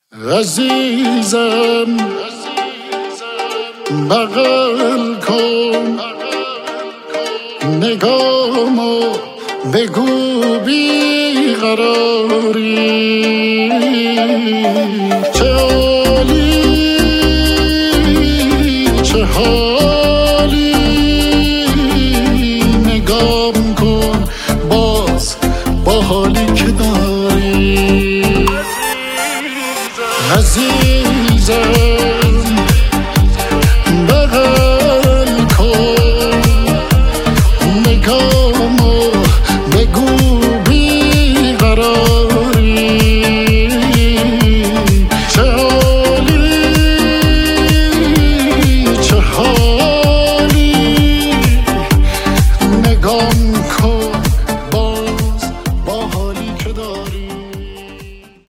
عزیزم بغل کن نگامو بگو بی قراری چه عالی چه حالی نگام کن باز با حالی که داری عزیزم